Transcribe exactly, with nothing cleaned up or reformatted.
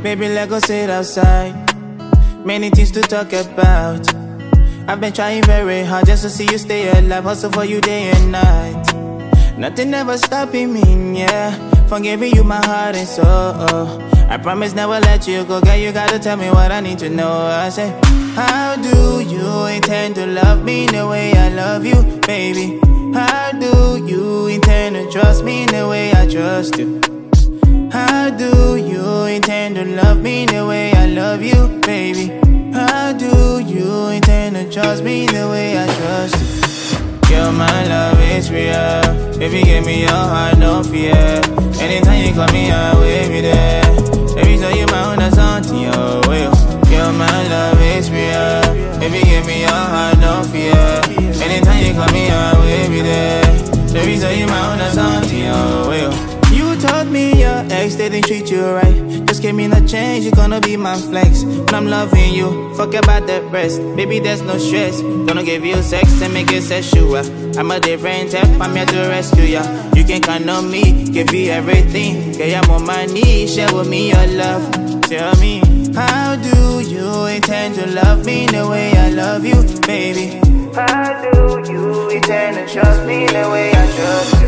Baby, let's go sit outside. Many things to talk about. I've been trying very hard just to see you stay alive. Hustle for you day and night. Nothing ever stopping me, yeah. From giving you my heart and soul. I promise never let you go. Girl, you gotta tell me what I need to know. I say, how do you intend to love me the way I love you, baby? How do you intend to trust me the way I trust you? How do you intend to love me the way I love you, baby? How do you intend to trust me the way I trust you? Girl, my love is real. Baby, give me your heart, no fear. Anytime you call me, I will be there. Baby, so you my own, that's on to your will. Girl, my love is real. Baby, give me your heart, no fear. Anytime you call me, I will be there. Baby, so you my own, that's on to your will. You told me your ex didn't treat you right. Just give me the change, you're gonna be my flex. When I'm loving you, fuck about that rest. Baby, there's no stress. Gonna give you sex and make it sexual. I'm a different type, I'm here to rescue ya. You can count on me, give you everything. Girl, I'm on my knees, share with me your love. Tell me, how do you intend to love me the way I love you, baby? How do you intend to trust me the way I trust you?